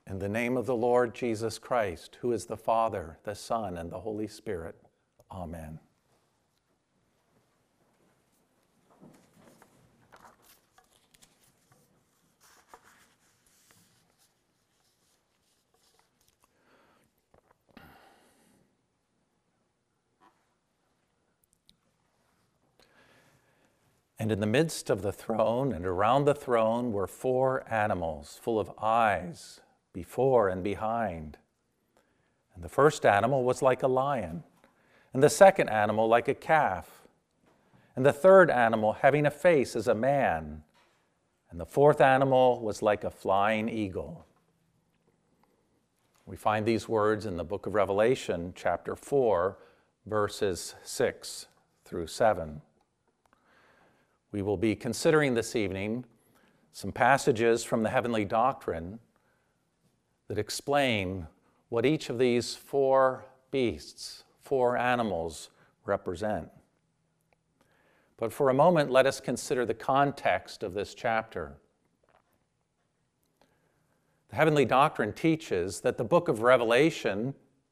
In the name of the Lord Jesus Christ, who is the Father, the Son, and the Holy Spirit. Amen. And in the midst of the throne and around the throne were 4 animals full of eyes before and behind. And the first animal was like a lion, and the second animal like a calf, and the third animal having a face as a man, and the fourth animal was like a flying eagle. We find these words in the book of Revelation, chapter 4, verses 6 through 7. We will be considering this evening some passages from the Heavenly Doctrine that explain what each of these 4 beasts, 4 animals, represent. But for a moment, let us consider the context of this chapter. The Heavenly Doctrine teaches that the book of Revelation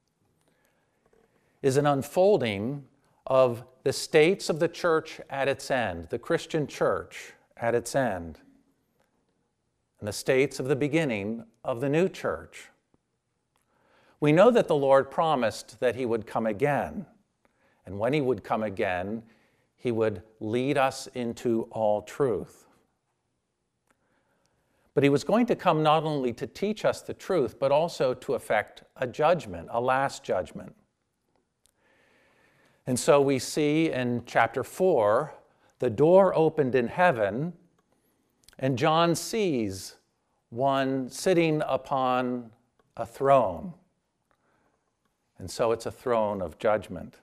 is an unfolding of the states of the church at its end, the Christian church at its end, and the states of the beginning of the new church. We know that the Lord promised that he would come again, and when he would come again, he would lead us into all truth. But he was going to come not only to teach us the truth, but also to effect a judgment, a last judgment. And so we see in chapter 4, the door opened in heaven, and John sees one sitting upon a throne. And so it's a throne of judgment.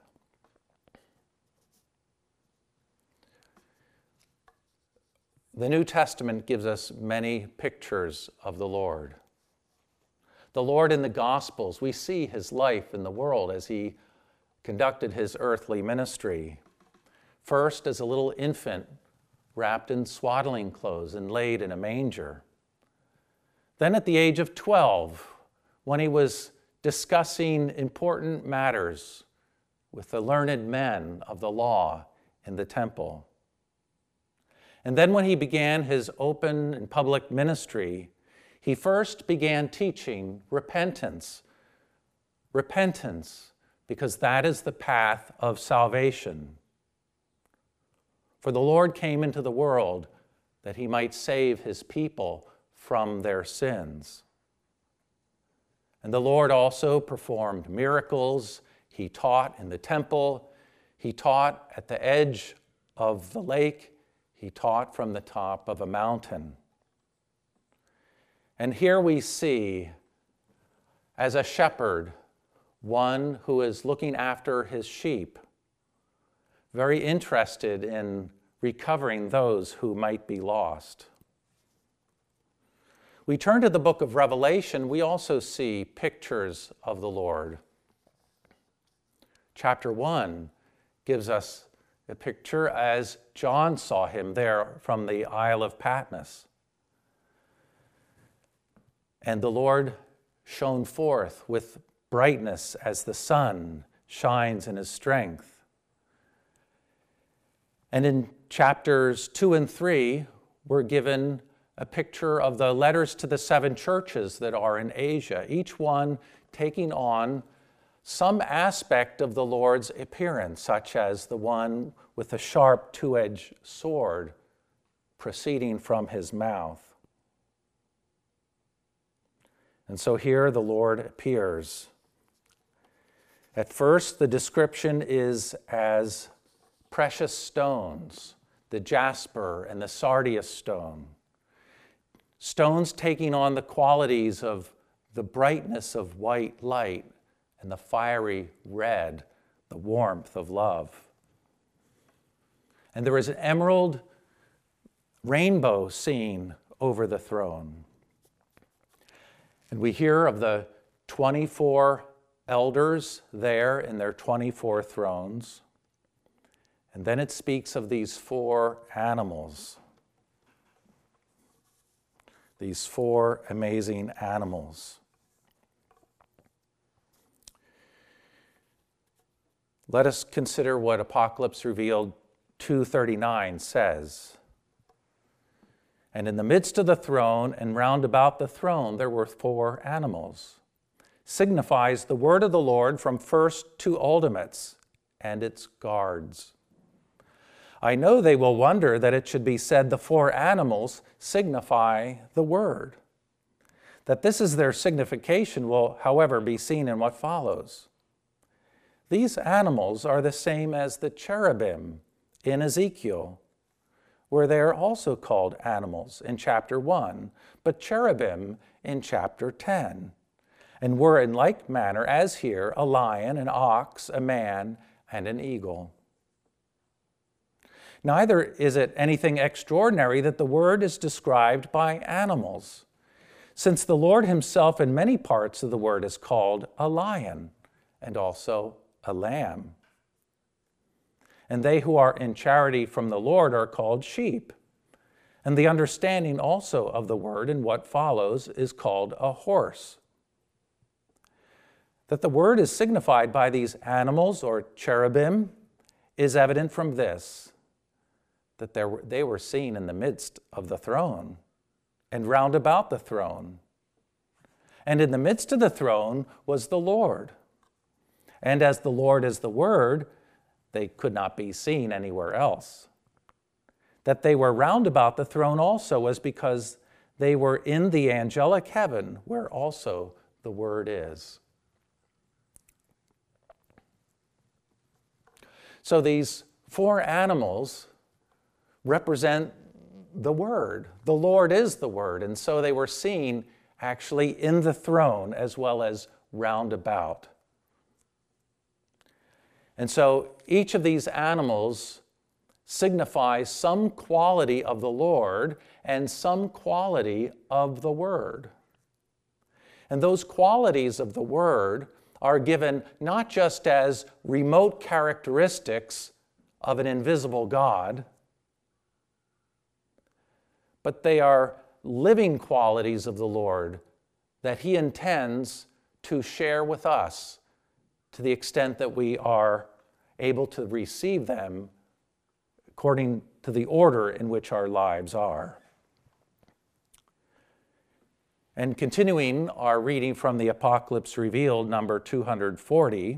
The New Testament gives us many pictures of the Lord. The Lord in the Gospels, we see his life in the world as he conducted his earthly ministry. First, as a little infant, wrapped in swaddling clothes and laid in a manger. Then at the age of 12, when he was discussing important matters with the learned men of the law in the temple. And then when he began his open and public ministry, he first began teaching repentance. Repentance, because that is the path of salvation. For the Lord came into the world that he might save his people from their sins. And the Lord also performed miracles. He taught in the temple. He taught at the edge of the lake. He taught from the top of a mountain. And here we see, as a shepherd, one who is looking after his sheep, very interested in recovering those who might be lost. We turn to the book of Revelation, we also see pictures of the Lord. Chapter 1 gives us a picture as John saw him there from the Isle of Patmos. And the Lord shone forth with brightness as the sun shines in his strength. And in chapters 2 and 3, we're given a picture of the letters to the 7 churches that are in Asia, each one taking on some aspect of the Lord's appearance, such as the one with the sharp 2-edged sword proceeding from his mouth. And so here the Lord appears. At first, the description is as precious stones, the jasper and the sardius stone. Stones taking on the qualities of the brightness of white light and the fiery red, the warmth of love. And there is an emerald rainbow seen over the throne. And we hear of the 24 elders there in their 24 thrones. And then it speaks of these 4 animals. These 4 amazing animals. Let us consider what Apocalypse Revealed 2:39 says. And in the midst of the throne and round about the throne there were 4 animals. Signifies the word of the Lord from first to ultimates and its guards. I know they will wonder that it should be said the 4 animals signify the word. That this is their signification will, however, be seen in what follows. These animals are the same as the cherubim in Ezekiel, where they are also called animals in chapter 1, but cherubim in chapter 10, and were in like manner as here a lion, an ox, a man, and an eagle. Neither is it anything extraordinary that the word is described by animals, since the Lord himself in many parts of the word is called a lion and also a lamb. And they who are in charity from the Lord are called sheep. And the understanding also of the word in what follows is called a horse. That the word is signified by these animals or cherubim is evident from this, that they were seen in the midst of the throne and round about the throne. And in the midst of the throne was the Lord. And as the Lord is the Word, they could not be seen anywhere else. That they were round about the throne also was because they were in the angelic heaven, where also the Word is. So these 4 animals represent the Word. The Lord is the Word, and so they were seen actually in the throne as well as round about. And so each of these animals signifies some quality of the Lord and some quality of the Word. And those qualities of the Word are given not just as remote characteristics of an invisible God, but they are living qualities of the Lord that He intends to share with us to the extent that we are able to receive them according to the order in which our lives are. And continuing our reading from the Apocalypse Revealed, number 240,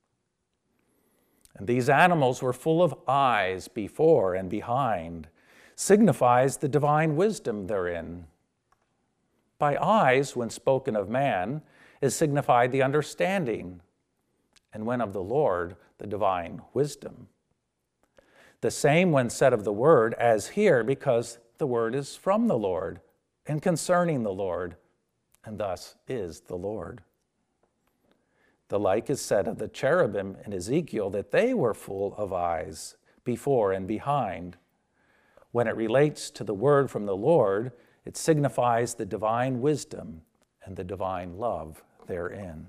and these animals were full of eyes before and behind, signifies the divine wisdom therein. By eyes, when spoken of man, is signified the understanding, and when of the Lord, the divine wisdom. The same when said of the Word as here, because the Word is from the Lord and concerning the Lord, and thus is the Lord. The like is said of the cherubim in Ezekiel, that they were full of eyes before and behind. When it relates to the word from the Lord, it signifies the divine wisdom and the divine love therein.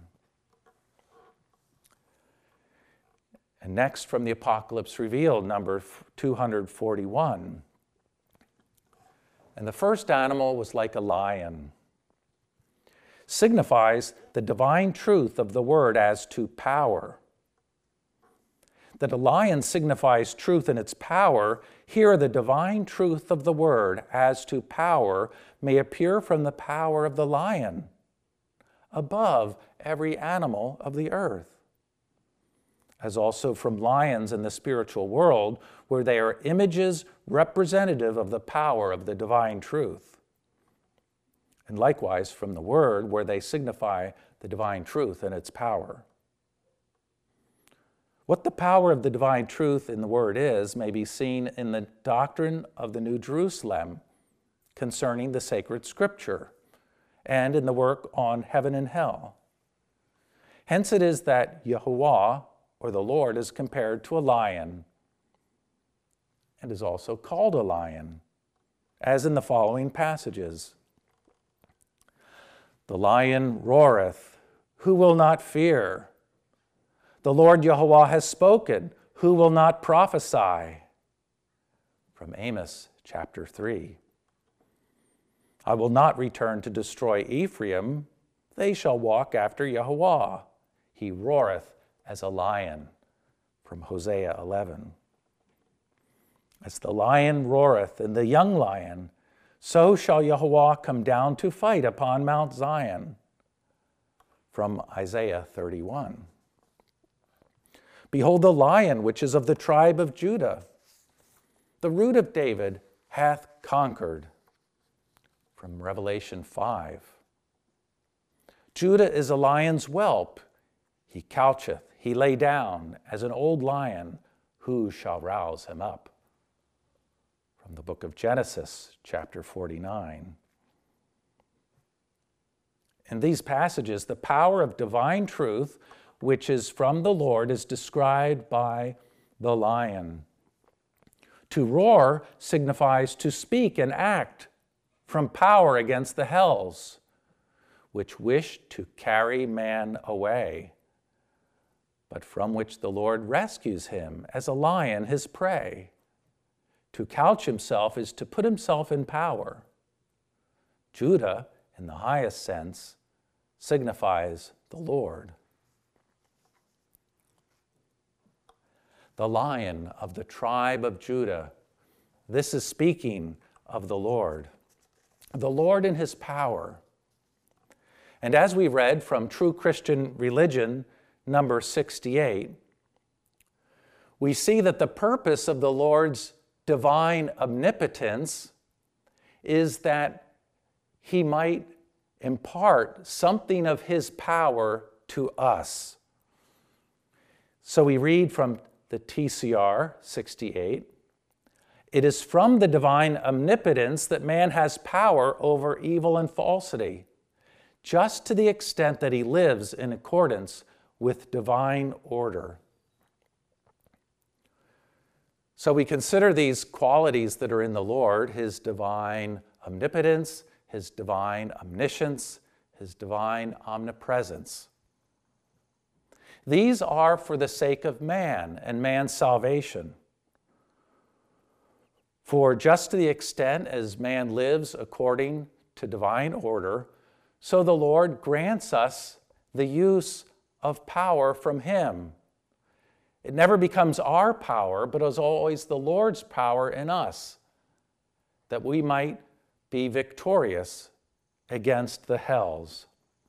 And next from the Apocalypse Revealed, number 241. And the first animal was like a lion. Signifies the divine truth of the word as to power. That a lion signifies truth in its power, here the divine truth of the word as to power may appear from the power of the lion, above every animal of the earth, as also from lions in the spiritual world, where they are images representative of the power of the divine truth, and likewise from the word, where they signify the divine truth and its power. What the power of the divine truth in the word is may be seen in the doctrine of the New Jerusalem concerning the sacred scripture, and in the work on heaven and hell. Hence it is that Yahuwah, or the Lord, is compared to a lion, and is also called a lion, as in the following passages. The lion roareth, who will not fear? The Lord Yahuwah has spoken, who will not prophesy? From Amos chapter 3. I will not return to destroy Ephraim. They shall walk after Yahuwah. He roareth as a lion. from Hosea 11. As the lion roareth and the young lion, so shall Yahweh come down to fight upon Mount Zion, from Isaiah 31. Behold, the lion which is of the tribe of Judah, the root of David, hath conquered, from Revelation 5. Judah is a lion's whelp. He coucheth, he lay down as an old lion. Who shall rouse him up? From the book of Genesis, chapter 49. In these passages, the power of divine truth, which is from the Lord, is described by the lion. To roar signifies to speak and act from power against the hells, which wish to carry man away, but from which the Lord rescues him as a lion his prey. To couch himself is to put himself in power. Judah, in the highest sense, signifies the Lord. The lion of the tribe of Judah. This is speaking of the Lord in his power. And as we read from True Christian Religion, number 68, we see that the purpose of the Lord's divine omnipotence is that he might impart something of his power to us. So we read from the TCR 68, it is from the divine omnipotence that man has power over evil and falsity, just to the extent that he lives in accordance with divine order. So we consider these qualities that are in the Lord, his divine omnipotence, his divine omniscience, his divine omnipresence. These are for the sake of man and man's salvation. For just to the extent as man lives according to divine order, so the Lord grants us the use of power from him. It never becomes our power, but is always the Lord's power in us, that we might be victorious against the hells.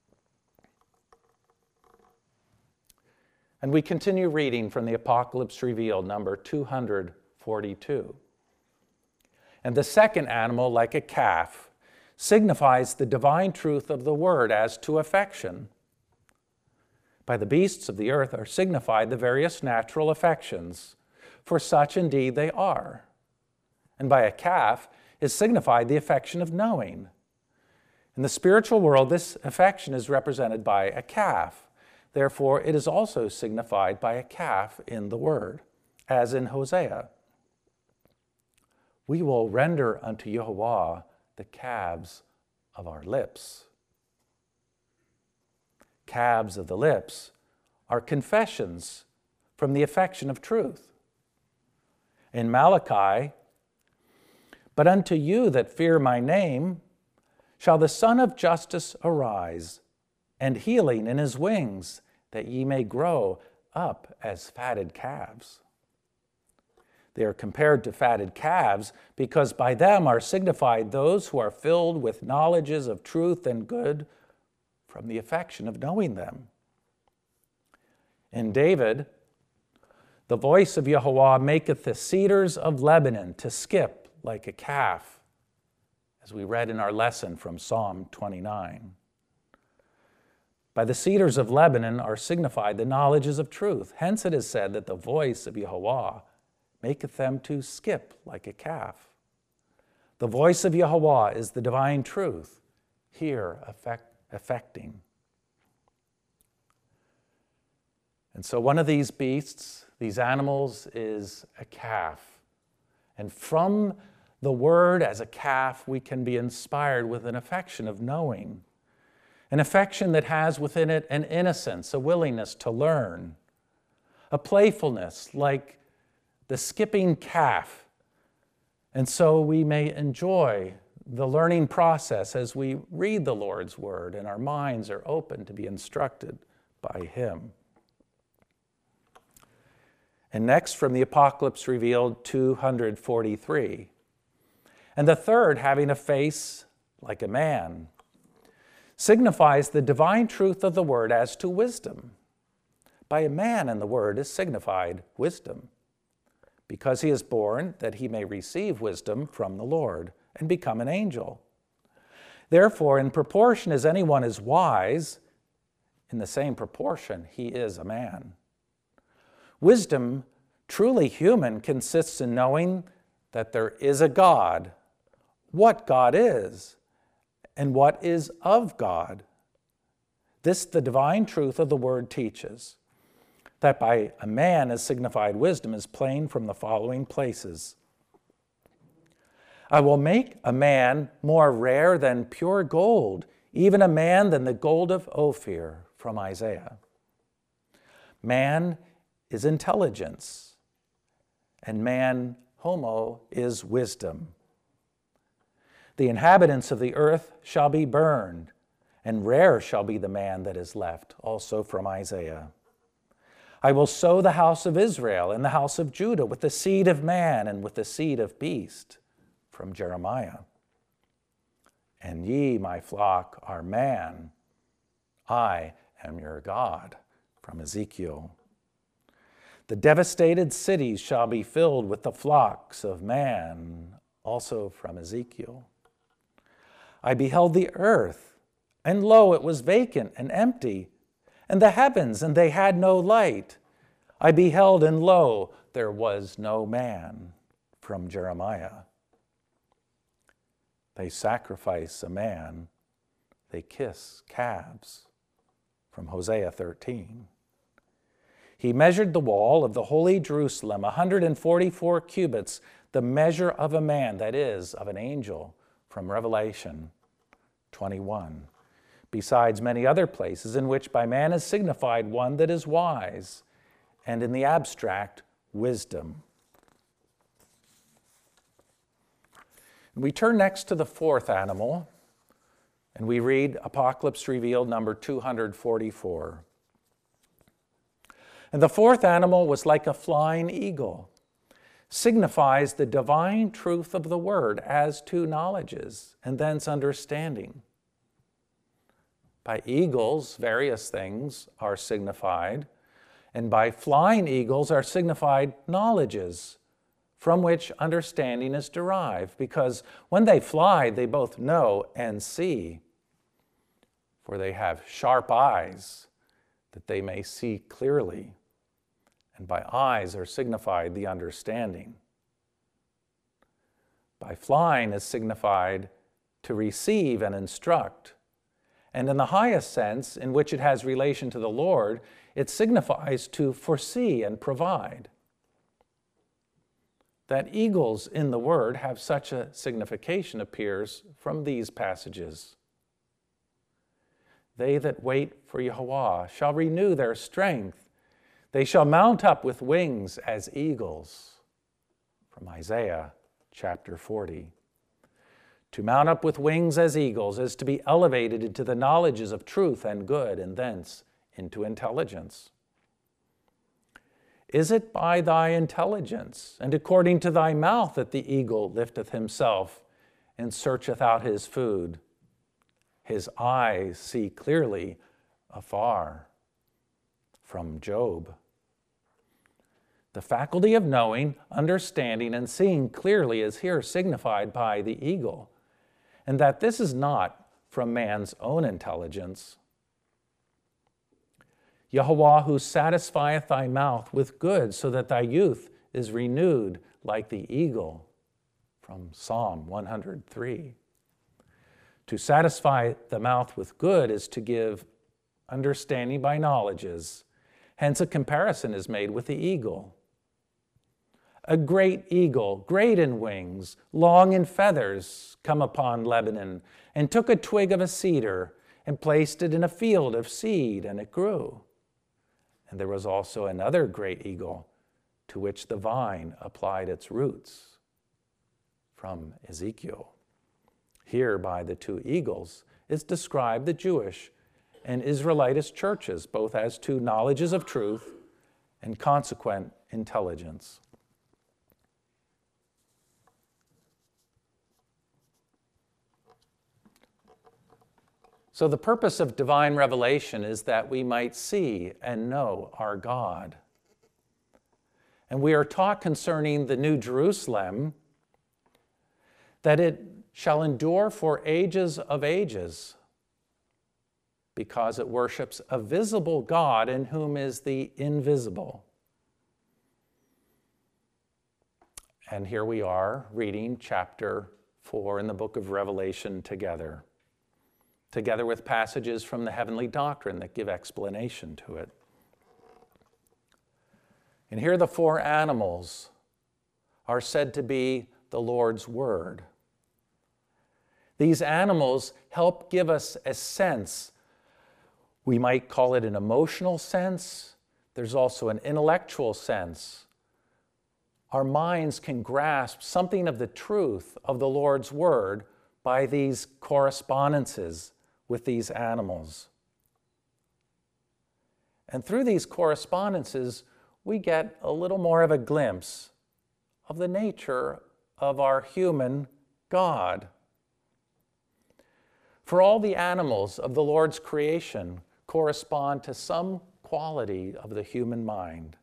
And we continue reading from the Apocalypse Revealed, number 242. And the second animal, like a calf, signifies the divine truth of the word as to affection. By the beasts of the earth are signified the various natural affections, for such indeed they are. And by a calf is signified the affection of knowing. In the spiritual world, this affection is represented by a calf. Therefore, it is also signified by a calf in the word, as in Hosea. We will render unto Yahweh the calves of our lips. Calves of the lips are confessions from the affection of truth. In Malachi, but unto you that fear my name shall the Son of Justice arise, and healing in his wings, that ye may grow up as fatted calves. They are compared to fatted calves because by them are signified those who are filled with knowledges of truth and good from the affection of knowing them. In David, the voice of Yahweh maketh the cedars of Lebanon to skip like a calf, as we read in our lesson from Psalm 29. By the cedars of Lebanon are signified the knowledges of truth. Hence it is said that the voice of Yahweh maketh them to skip like a calf. The voice of Yahweh is the divine truth, here affecting. And so one of these beasts, these animals, is a calf. And from the word as a calf, we can be inspired with an affection of knowing, an affection that has within it an innocence, a willingness to learn, a playfulness like the skipping calf. And so we may enjoy the learning process as we read the Lord's word and our minds are open to be instructed by him. And next, from the Apocalypse revealed, 243. And the third, having a face like a man, signifies the divine truth of the word as to wisdom. By a man in the word is signified wisdom, because he is born that he may receive wisdom from the Lord and become an angel. Therefore, in proportion as anyone is wise, in the same proportion he is a man. Wisdom, truly human, consists in knowing that there is a God, what God is, and what is of God. This the divine truth of the word teaches. That by a man is signified wisdom is plain from the following places. I will make a man more rare than pure gold, even a man than the gold of Ophir, from Isaiah. Man is intelligence, and man, homo, is wisdom. The inhabitants of the earth shall be burned, and rare shall be the man that is left, also from Isaiah. I will sow the house of Israel and the house of Judah with the seed of man and with the seed of beast, from Jeremiah. And ye, my flock, are man. I am your God, from Ezekiel. The devastated cities shall be filled with the flocks of man, also from Ezekiel. I beheld the earth, and lo, it was vacant and empty, and the heavens, and they had no light. I beheld, and lo, there was no man, from Jeremiah. They sacrifice a man, they kiss calves, from Hosea 13. He measured the wall of the holy Jerusalem, 144 cubits, the measure of a man, that is, of an angel, from Revelation 21. Besides many other places in which by man is signified one that is wise, and in the abstract, wisdom. We turn next to the fourth animal, and we read Apocalypse revealed number 244. And the fourth animal was like a flying eagle, signifies the divine truth of the word as to knowledges, and thence understanding. By eagles, various things are signified, and by flying eagles are signified knowledges, from which understanding is derived, because when they fly, they both know and see, for they have sharp eyes that they may see clearly, and by eyes are signified the understanding. By flying is signified to receive and instruct, and in the highest sense, in which it has relation to the Lord, it signifies to foresee and provide. That eagles in the word have such a signification appears from these passages. They that wait for Yahweh shall renew their strength. They shall mount up with wings as eagles, from Isaiah chapter 40. To mount up with wings as eagles is to be elevated into the knowledges of truth and good, and thence into intelligence. Is it by thy intelligence and according to thy mouth that the eagle lifteth himself and searcheth out his food? His eyes see clearly afar, from Job. The faculty of knowing, understanding, and seeing clearly is here signified by the eagle, and that this is not from man's own intelligence. Yahweh, who satisfieth thy mouth with good, so that thy youth is renewed like the eagle, from Psalm 103. To satisfy the mouth with good is to give understanding by knowledges. Hence a comparison is made with the eagle. A great eagle, great in wings, long in feathers, come upon Lebanon, and took a twig of a cedar, and placed it in a field of seed, and it grew. And there was also another great eagle, to which the vine applied its roots, from Ezekiel. Here by the two eagles is described the Jewish and Israelitish churches, both as to knowledges of truth and consequent intelligence. So the purpose of divine revelation is that we might see and know our God. And we are taught concerning the New Jerusalem that it shall endure for ages of ages, because it worships a visible God in whom is the invisible. And here we are reading chapter 4 in the book of Revelation together with passages from the heavenly doctrine that give explanation to it. And here the 4 animals are said to be the Lord's Word. These animals help give us a sense. We might call it an emotional sense. There's also an intellectual sense. Our minds can grasp something of the truth of the Lord's Word by these correspondences with these animals. And through these correspondences, we get a little more of a glimpse of the nature of our human God. For all the animals of the Lord's creation correspond to some quality of the human mind.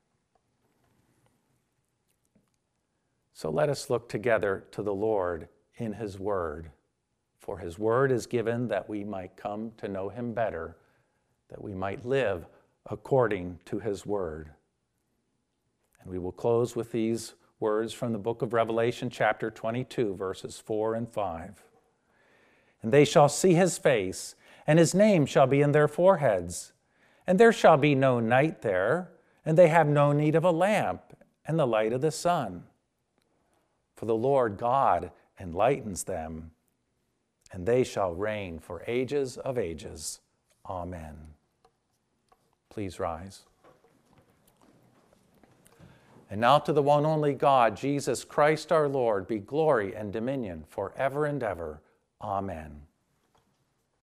So let us look together to the Lord in His Word. For His Word is given that we might come to know Him better, that we might live according to His Word. And we will close with these words from the book of Revelation, chapter 22, verses 4 and 5. And they shall see His face, and His name shall be in their foreheads. And there shall be no night there, and they have no need of a lamp and the light of the sun. For the Lord God enlightens them, and they shall reign for ages of ages. Amen. Please rise. And now to the one only God, Jesus Christ our Lord, be glory and dominion forever and ever. Amen.